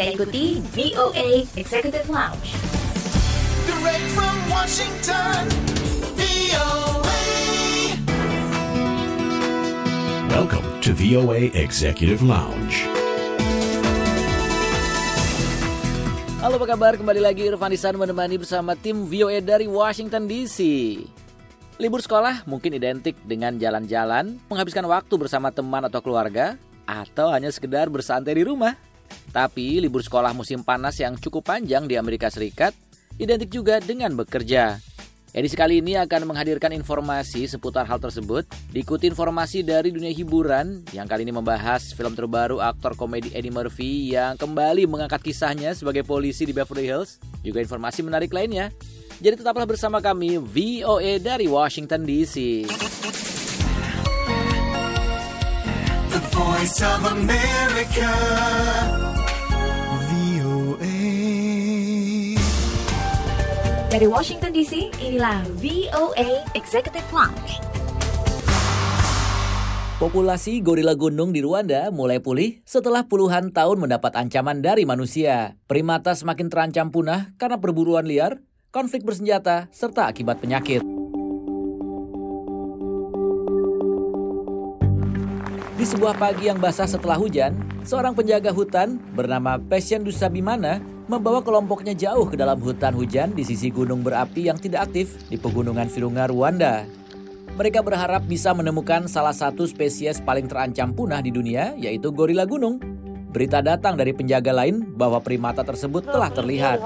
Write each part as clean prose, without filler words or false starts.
Anda ikuti VOA Executive Lounge. Direct from Washington, VOA. Welcome to VOA Executive Lounge. Halo, apa kabar? Kembali lagi Irfan Isan menemani bersama tim VOA dari Washington DC. Libur sekolah mungkin identik dengan jalan-jalan, menghabiskan waktu bersama teman atau keluarga, atau hanya sekedar bersantai di rumah. Tapi libur sekolah musim panas yang cukup panjang di Amerika Serikat identik juga dengan bekerja. Edisi kali ini akan menghadirkan informasi seputar hal tersebut, diikuti informasi dari dunia hiburan yang kali ini membahas film terbaru aktor komedi Eddie Murphy yang kembali mengangkat kisahnya sebagai polisi di Beverly Hills, juga informasi menarik lainnya. Jadi tetaplah bersama kami VOA dari Washington DC. The Voice of America, VOA. Dari Washington DC, inilah VOA Executive Lounge. Populasi gorila gunung di Rwanda mulai pulih setelah puluhan tahun mendapat ancaman dari manusia. Primata semakin terancam punah karena perburuan liar, konflik bersenjata, serta akibat penyakit. Di sebuah pagi yang basah setelah hujan, seorang penjaga hutan bernama Patient Dusabimana membawa kelompoknya jauh ke dalam hutan hujan di sisi gunung berapi yang tidak aktif di pegunungan Virunga, Rwanda. Mereka berharap bisa menemukan salah satu spesies paling terancam punah di dunia, yaitu gorila gunung. Berita datang dari penjaga lain bahwa primata tersebut telah terlihat.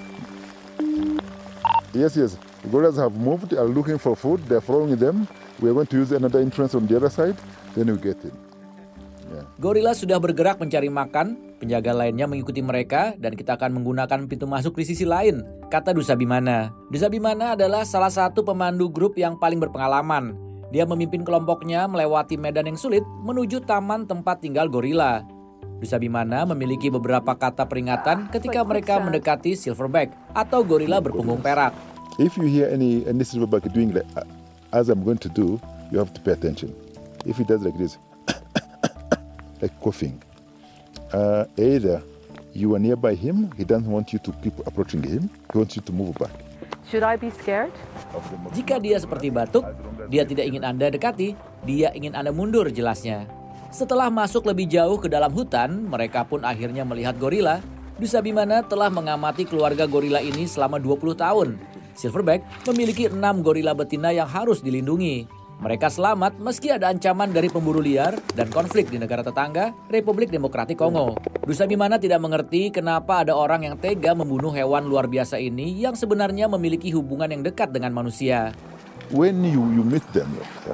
Yes. Gorillas have moved, are looking for food, they're following them. We are going to use another entrance on the other side, then we get in. Gorila sudah bergerak mencari makan, penjaga lainnya mengikuti mereka dan kita akan menggunakan pintu masuk di sisi lain, kata Dusabimana. Dusabimana adalah salah satu pemandu grup yang paling berpengalaman. Dia memimpin kelompoknya melewati medan yang sulit menuju taman tempat tinggal gorila. Dusabimana memiliki beberapa kata peringatan ketika mereka mendekati silverback atau gorila berpunggung perak. If you hear any silverback doing like, as I'm going to do, you have to pay attention. If he does like this, like coughing, either you are nearby him, he doesn't want you to keep approaching him, he wants you to move back. Should I be scared? Jika dia seperti batuk, dia tidak ingin Anda dekati, dia ingin Anda mundur, jelasnya. Setelah masuk lebih jauh ke dalam hutan, mereka pun akhirnya melihat gorila. Dusabimana telah mengamati keluarga gorila ini selama 20 tahun. Silverback memiliki 6 gorila betina yang harus dilindungi. Mereka selamat meski ada ancaman dari pemburu liar dan konflik di negara tetangga, Republik Demokratik Kongo. Dusabimana tidak mengerti kenapa ada orang yang tega membunuh hewan luar biasa ini yang sebenarnya memiliki hubungan yang dekat dengan manusia. When you meet them,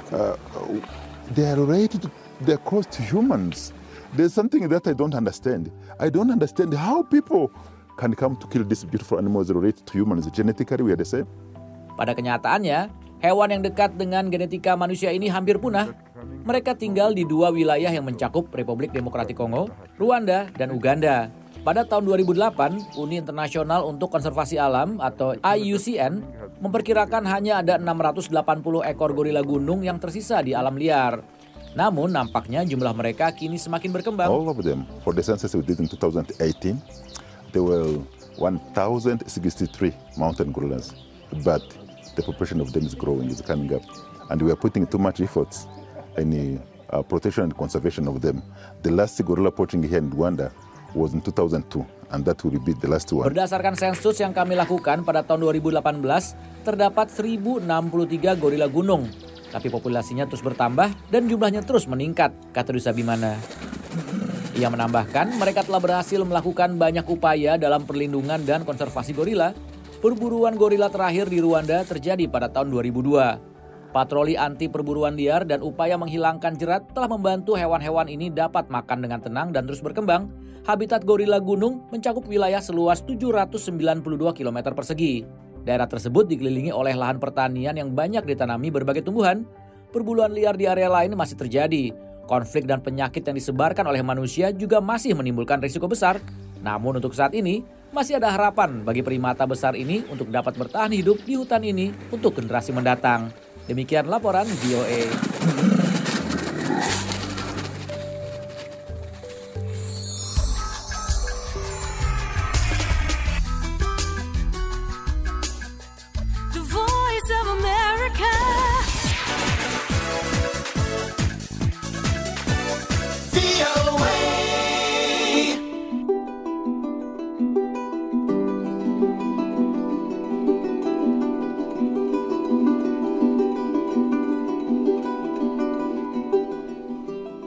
they are related, they are close to humans. There's something that I don't understand. I don't understand how people can come to kill these beautiful animals related to humans. Genetically we are the same. Pada kenyataannya, hewan yang dekat dengan genetika manusia ini hampir punah. Mereka tinggal di 2 wilayah yang mencakup Republik Demokratik Kongo, Rwanda, dan Uganda. Pada tahun 2008, Uni Internasional untuk Konservasi Alam atau IUCN memperkirakan hanya ada 680 ekor gorila gunung yang tersisa di alam liar. Namun nampaknya jumlah mereka kini semakin berkembang. All of them, for the census we did in 2018, there were 1,063 mountain gorillas. But the population of them is growing, is coming up. And we are putting too much efforts in the protection and conservation of them. The last gorilla poaching here in Rwanda was in 2002, and that will be the last one. Berdasarkan sensus yang kami lakukan pada tahun 2018, terdapat 1.063 gorila gunung. Tapi populasinya terus bertambah dan jumlahnya terus meningkat, kata Dusabimana. Ia menambahkan, mereka telah berhasil melakukan banyak upaya dalam perlindungan dan konservasi gorila. Perburuan gorila terakhir di Rwanda terjadi pada tahun 2002. Patroli anti perburuan liar dan upaya menghilangkan jerat telah membantu hewan-hewan ini dapat makan dengan tenang dan terus berkembang. Habitat gorila gunung mencakup wilayah seluas 792 km persegi. Daerah tersebut dikelilingi oleh lahan pertanian yang banyak ditanami berbagai tumbuhan. Perburuan liar di area lain masih terjadi. Konflik dan penyakit yang disebarkan oleh manusia juga masih menimbulkan risiko besar. Namun untuk saat ini, masih ada harapan bagi primata besar ini untuk dapat bertahan hidup di hutan ini untuk generasi mendatang. Demikian laporan VOA.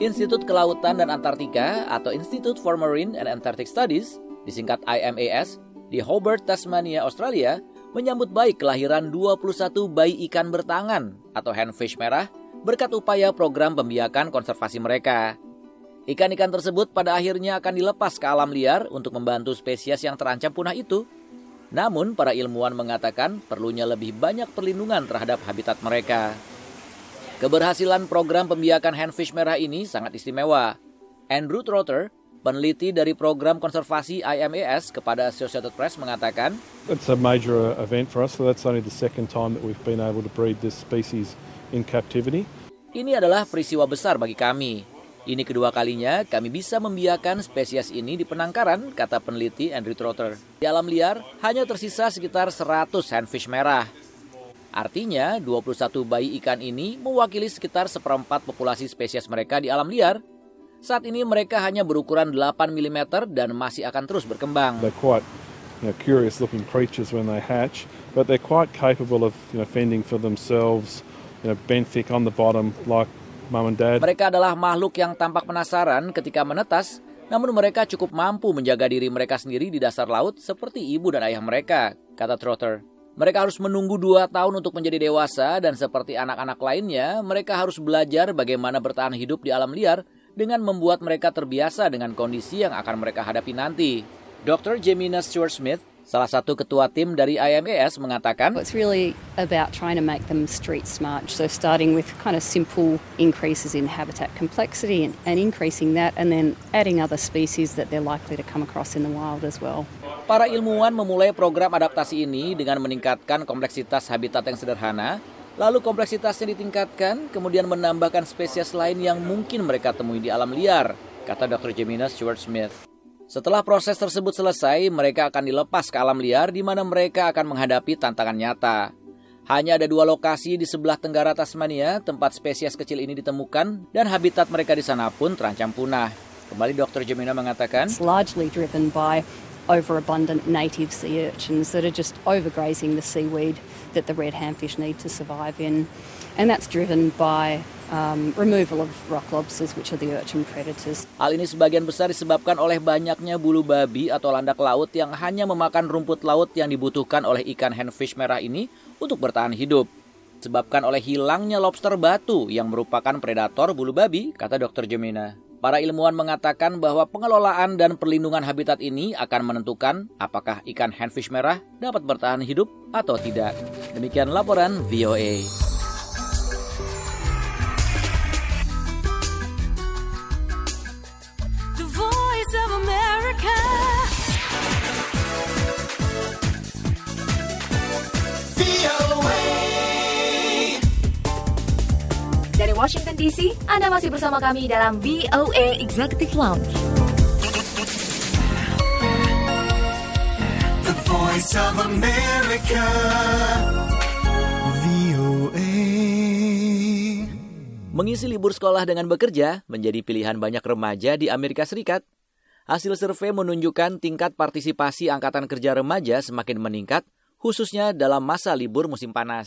Institut Kelautan dan Antartika atau Institute for Marine and Antarctic Studies, disingkat IMAS, di Hobart, Tasmania, Australia, menyambut baik kelahiran 21 bayi ikan bertangan atau handfish merah berkat upaya program pembiakan konservasi mereka. Ikan-ikan tersebut pada akhirnya akan dilepas ke alam liar untuk membantu spesies yang terancam punah itu. Namun, para ilmuwan mengatakan perlunya lebih banyak perlindungan terhadap habitat mereka. Keberhasilan program pembiakan handfish merah ini sangat istimewa. Andrew Trotter, peneliti dari program konservasi IMAS kepada Associated Press mengatakan, "It's a major event for us, so that's only the second time that we've been able to breed this species in captivity." Ini adalah peristiwa besar bagi kami. Ini kedua kalinya kami bisa membiarkan spesies ini di penangkaran, kata peneliti Andrew Trotter. Di alam liar hanya tersisa sekitar 100 handfish merah. Artinya 21 bayi ikan ini mewakili sekitar seperempat populasi spesies mereka di alam liar. Saat ini mereka hanya berukuran 8 mm dan masih akan terus berkembang. They're quite curious looking creatures when they hatch, but they're quite capable of fending for themselves, benthic on the bottom like mum and dad. Mereka adalah makhluk yang tampak penasaran ketika menetas, namun mereka cukup mampu menjaga diri mereka sendiri di dasar laut seperti ibu dan ayah mereka, kata Trotter. Mereka harus menunggu 2 tahun untuk menjadi dewasa dan seperti anak-anak lainnya, mereka harus belajar bagaimana bertahan hidup di alam liar dengan membuat mereka terbiasa dengan kondisi yang akan mereka hadapi nanti. Dr. Jemina Stewart-Smith, salah satu ketua tim dari IMAS mengatakan, It's really about trying to make them street smart. So starting with kind of simple increases in habitat complexity and increasing that and then adding other species that they're likely to come across in the wild as well. Para ilmuwan memulai program adaptasi ini dengan meningkatkan kompleksitas habitat yang sederhana, lalu kompleksitasnya ditingkatkan, kemudian menambahkan spesies lain yang mungkin mereka temui di alam liar, kata Dr. Jemina Stewart-Smith. Setelah proses tersebut selesai, mereka akan dilepas ke alam liar di mana mereka akan menghadapi tantangan nyata. Hanya ada 2 lokasi di sebelah tenggara Tasmania tempat spesies kecil ini ditemukan dan habitat mereka di sana pun terancam punah. Kembali Dr. Jemina mengatakan, It's largely driven by overabundant native sea urchins that are just overgrazing the seaweed that the red handfish need to survive in. And that's driven by removal of rock lobsters, which are the urchin predators. Hal ini sebagian besar disebabkan oleh banyaknya bulu babi atau landak laut yang hanya memakan rumput laut yang dibutuhkan oleh ikan handfish merah ini untuk bertahan hidup. Disebabkan oleh hilangnya lobster batu yang merupakan predator bulu babi, kata Dr. Jemina. Para ilmuwan mengatakan bahwa pengelolaan dan perlindungan habitat ini akan menentukan apakah ikan handfish merah dapat bertahan hidup atau tidak. Demikian laporan VOA. The Voice of America. VOA. Dari Washington DC, Anda masih bersama kami dalam VOA Executive Lounge. The Voice of America. VOA. Mengisi libur sekolah dengan bekerja menjadi pilihan banyak remaja di Amerika Serikat. Hasil survei menunjukkan tingkat partisipasi angkatan kerja remaja semakin meningkat, khususnya dalam masa libur musim panas.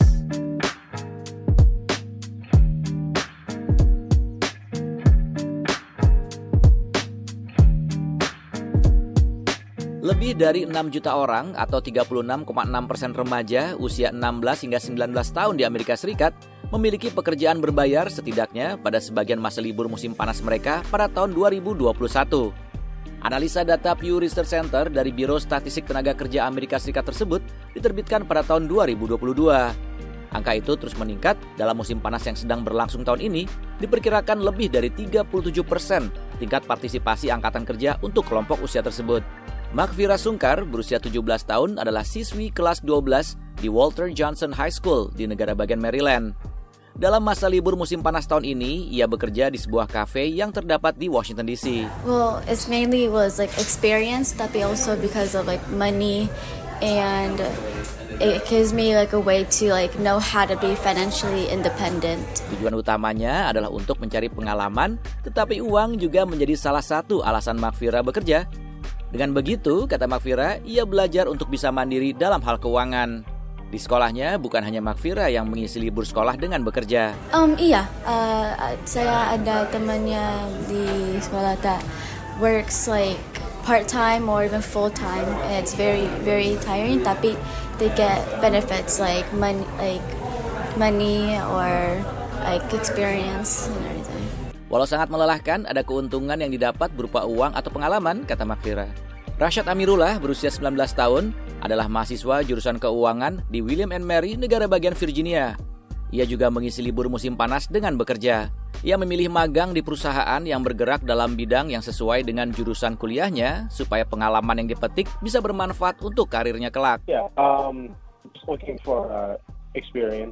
Lebih dari 6 juta orang atau 36,6% remaja usia 16 hingga 19 tahun di Amerika Serikat memiliki pekerjaan berbayar setidaknya pada sebagian masa libur musim panas mereka pada tahun 2021. Analisa data Pew Research Center dari Biro Statistik Tenaga Kerja Amerika Serikat tersebut diterbitkan pada tahun 2022. Angka itu terus meningkat dalam musim panas yang sedang berlangsung tahun ini, diperkirakan lebih dari 37% tingkat partisipasi angkatan kerja untuk kelompok usia tersebut. Makfira Sungkar, berusia 17 tahun, adalah siswi kelas 12 di Walter Johnson High School di negara bagian Maryland. Dalam masa libur musim panas tahun ini, ia bekerja di sebuah kafe yang terdapat di Washington DC. Well, it's mainly was like experience, tapi also because of like money, and it gives me like a way to like know how to be financially independent. Tujuan utamanya adalah untuk mencari pengalaman, tetapi uang juga menjadi salah satu alasan Makfira bekerja. Dengan begitu, kata Makfira, ia belajar untuk bisa mandiri dalam hal keuangan. Di sekolahnya bukan hanya Makfira yang mengisi libur sekolah dengan bekerja. Iya, saya ada temannya di sekolah that works like part-time or even full-time, and it's very, very tiring, tapi they get benefits like money or like experience and everything. Walau sangat melelahkan, ada keuntungan yang didapat berupa uang atau pengalaman, kata Makfira. Rashad Amirullah berusia 19 tahun adalah mahasiswa jurusan keuangan di William & Mary, negara bagian Virginia. Ia juga mengisi libur musim panas dengan bekerja. Ia memilih magang di perusahaan yang bergerak dalam bidang yang sesuai dengan jurusan kuliahnya supaya pengalaman yang dipetik bisa bermanfaat untuk karirnya kelak. Just looking for experience.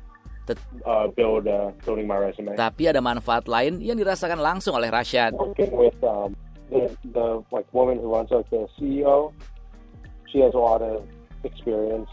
Building my resume. Tapi ada manfaat lain yang dirasakan langsung oleh Rashad. Working with the woman who runs the CEO, she has a lot of experience,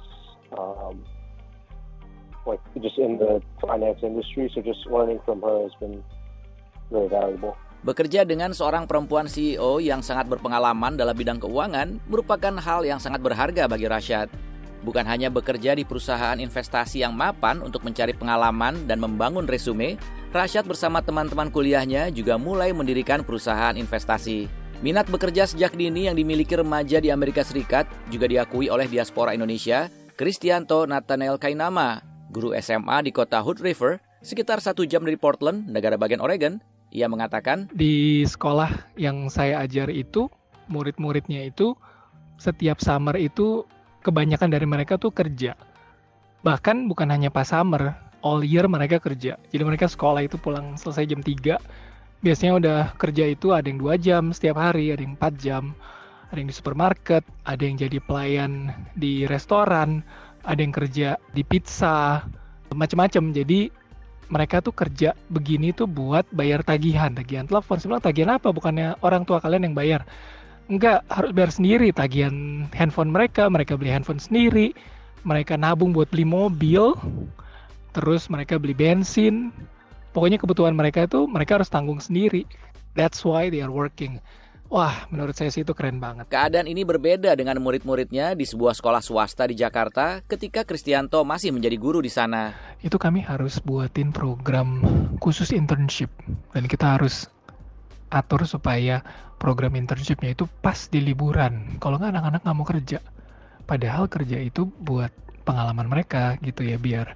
just in the finance industry. So just learning from her has been very valuable. Bekerja dengan seorang perempuan CEO yang sangat berpengalaman dalam bidang keuangan merupakan hal yang sangat berharga bagi Rashad. Bukan hanya bekerja di perusahaan investasi yang mapan untuk mencari pengalaman dan membangun resume, Rashad bersama teman-teman kuliahnya juga mulai mendirikan perusahaan investasi. Minat bekerja sejak dini yang dimiliki remaja di Amerika Serikat juga diakui oleh diaspora Indonesia, Kristianto Nathanael Kainama, guru SMA di kota Hood River, sekitar 1 jam dari Portland, negara bagian Oregon. Ia mengatakan, di sekolah yang saya ajar itu, murid-muridnya itu, setiap summer itu, kebanyakan dari mereka tuh kerja. Bahkan bukan hanya pas summer, all year mereka kerja. Jadi mereka sekolah itu pulang selesai jam 3. Biasanya udah kerja itu ada yang 2 jam setiap hari, ada yang 4 jam. Ada yang di supermarket, ada yang jadi pelayan di restoran, ada yang kerja di pizza, macam-macam. Jadi mereka tuh kerja begini tuh buat bayar tagihan telepon. Saya bilang, tagihan apa? Bukannya orang tua kalian yang bayar? Enggak, harus bayar sendiri tagihan handphone mereka beli handphone sendiri, mereka nabung buat beli mobil, terus mereka beli bensin. Pokoknya kebutuhan mereka itu mereka harus tanggung sendiri. That's why they are working. Wah, menurut saya sih itu keren banget. Keadaan ini berbeda dengan murid-muridnya di sebuah sekolah swasta di Jakarta ketika Kristianto masih menjadi guru di sana. Itu kami harus buatin program khusus internship. Dan kita harus atur supaya program internshipnya itu pas di liburan. Kalau nggak, anak-anak nggak mau kerja. Padahal kerja itu buat pengalaman mereka gitu ya, biar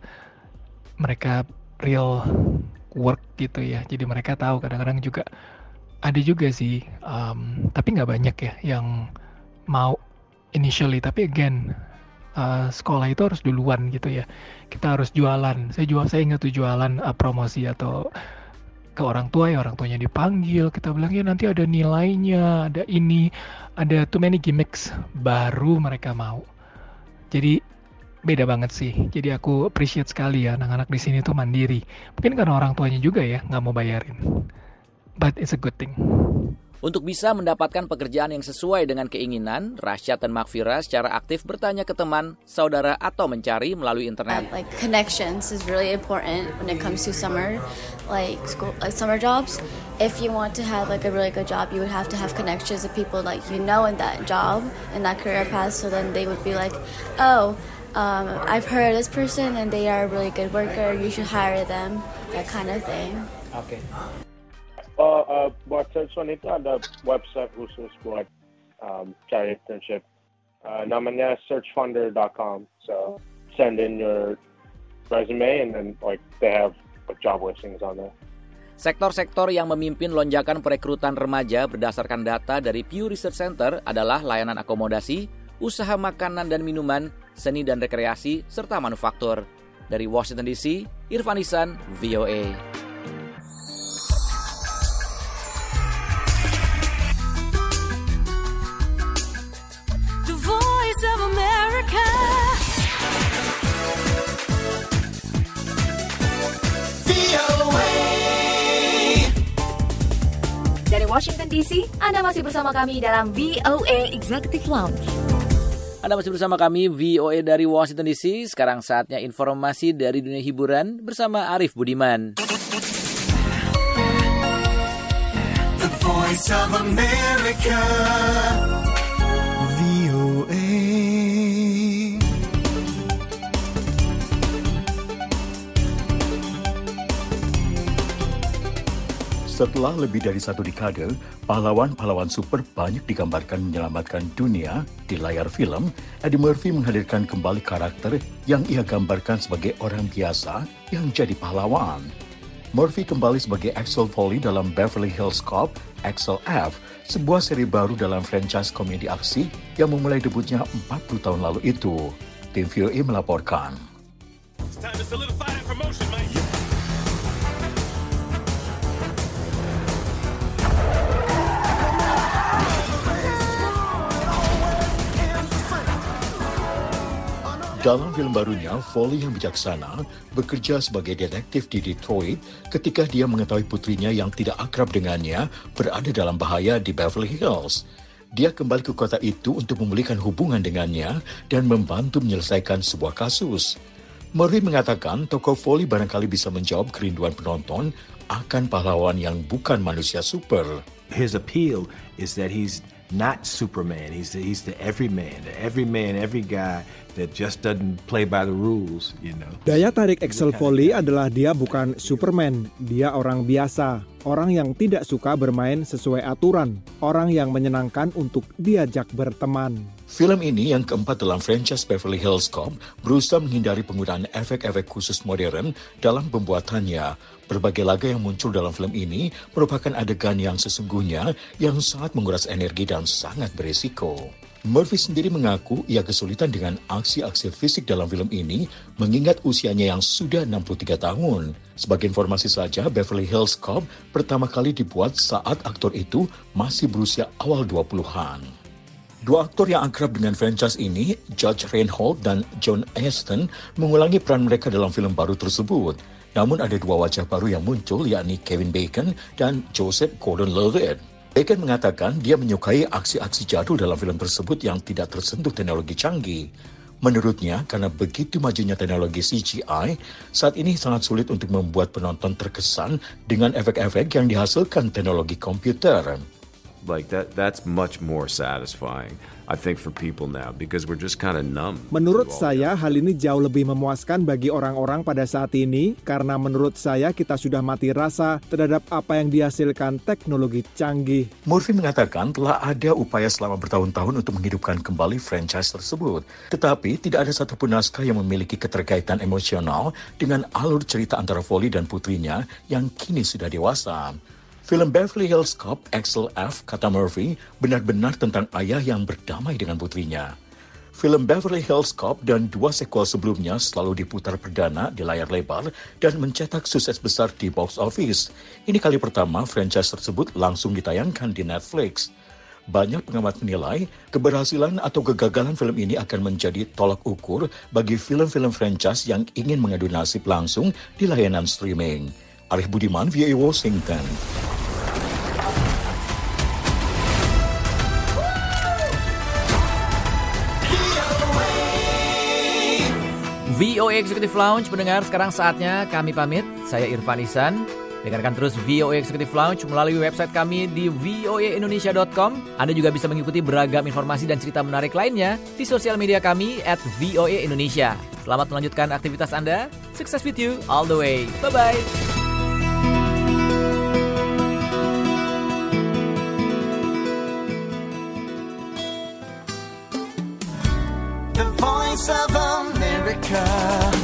mereka real work gitu ya. Jadi mereka tahu. Kadang-kadang juga ada juga sih, tapi nggak banyak ya yang mau initially. Tapi again, sekolah itu harus duluan gitu ya. Kita harus jualan. Saya ingat tuh jualan promosi atau ke orang tua ya, orang tuanya dipanggil. Kita bilang ya nanti ada nilainya, ada ini, ada too many gimmicks, baru mereka mau. Jadi beda banget sih. Jadi aku appreciate sekali ya anak-anak di sini tuh mandiri. Mungkin karena orang tuanya juga ya nggak mau bayarin. But it's a good thing. Untuk bisa mendapatkan pekerjaan yang sesuai dengan keinginan, Rashad dan Makfira secara aktif bertanya ke teman, saudara, atau mencari melalui internet. Like connections is really important when it comes to summer, like school, like summer jobs. If you want to have like a really good job, you would have to have connections of people like you know in that job, in that career path. So then they would be like, oh, I've heard of this person and they are a really good worker. You should hire them. That kind of thing. Okay. Buat search on itu ada website khusus buat cari internship. Namanya searchfunder.com. So send in your resume and then like they have job listings on there. Sektor-sektor yang memimpin lonjakan perekrutan remaja berdasarkan data dari Pew Research Center adalah layanan akomodasi, usaha makanan dan minuman, seni dan rekreasi, serta manufaktur. Dari Washington DC, Irfan Ihsan, VOA. Of America. VOA. Dari Washington DC, Anda masih bersama kami dalam VOA Executive Lounge. Anda masih bersama kami VOA dari Washington DC. Sekarang saatnya informasi dari dunia hiburan bersama Arif Budiman. The Voice of America. VOA. Setelah lebih dari 1 dekade, pahlawan-pahlawan super banyak digambarkan menyelamatkan dunia di layar film. Eddie Murphy menghadirkan kembali karakter yang ia gambarkan sebagai orang biasa yang jadi pahlawan. Murphy kembali sebagai Axel Foley dalam Beverly Hills Cop, Axel F, sebuah seri baru dalam franchise komedi aksi yang memulai debutnya 40 tahun lalu itu. Tim VOA melaporkan. Dalam film barunya, Foley yang bijaksana bekerja sebagai detektif di Detroit ketika dia mengetahui putrinya yang tidak akrab dengannya berada dalam bahaya di Beverly Hills. Dia kembali ke kota itu untuk memulihkan hubungan dengannya dan membantu menyelesaikan sebuah kasus. Murray mengatakan tokoh Foley barangkali bisa menjawab kerinduan penonton akan pahlawan yang bukan manusia super. His appeal is that he's not Superman. He's the everyman, every guy that just doesn't play by the rules, you know. Daya tarik Axel Foley adalah dia bukan Superman, dia orang biasa, orang yang tidak suka bermain sesuai aturan, orang yang menyenangkan untuk diajak berteman. Film ini yang keempat dalam franchise Beverly Hills Cop berusaha menghindari penggunaan efek-efek khusus modern dalam pembuatannya. Berbagai laga yang muncul dalam film ini merupakan adegan yang sesungguhnya yang sangat menguras energi dan sangat berisiko. Murphy sendiri mengaku ia kesulitan dengan aksi-aksi fisik dalam film ini mengingat usianya yang sudah 63 tahun. Sebagai informasi saja, Beverly Hills Cop pertama kali dibuat saat aktor itu masih berusia awal 20-an. Dua aktor yang akrab dengan franchise ini, Judge Reinhold dan John Astin, mengulangi peran mereka dalam film baru tersebut. Namun ada dua wajah baru yang muncul, yakni Kevin Bacon dan Joseph Gordon-Levitt. Bacon mengatakan dia menyukai aksi-aksi jadul dalam film tersebut yang tidak tersentuh teknologi canggih. Menurutnya, karena begitu majunya teknologi CGI, saat ini sangat sulit untuk membuat penonton terkesan dengan efek-efek yang dihasilkan teknologi komputer. Like that's much more satisfying, I think, for people now because we're just kind of numb. Menurut saya, hal ini jauh lebih memuaskan bagi orang-orang pada saat ini karena menurut saya kita sudah mati rasa terhadap apa yang dihasilkan teknologi canggih. Murphy mengatakan telah ada upaya selama bertahun-tahun untuk menghidupkan kembali franchise tersebut. Tetapi tidak ada satupun naskah yang memiliki keterkaitan emosional dengan alur cerita antara Foley dan putrinya yang kini sudah dewasa. Film Beverly Hills Cop, Axel F, kata Murphy, benar-benar tentang ayah yang berdamai dengan putrinya. Film Beverly Hills Cop dan dua sequel sebelumnya selalu diputar perdana di layar lebar dan mencetak sukses besar di box office. Ini kali pertama franchise tersebut langsung ditayangkan di Netflix. Banyak pengamat menilai keberhasilan atau kegagalan film ini akan menjadi tolak ukur bagi film-film franchise yang ingin mengadu nasib langsung di layanan streaming. Arif Budiman, VOA Washington. VOA Executive Lounge mendengar, sekarang saatnya kami pamit. Saya Irfan Ihsan. Dengarkan terus VOA Executive Lounge melalui website kami di voaindonesia.com. Anda juga bisa mengikuti beragam informasi dan cerita menarik lainnya di sosial media kami @VOA Indonesia. Selamat melanjutkan aktivitas Anda. Success with you all the way. Bye-bye. The Voice of America.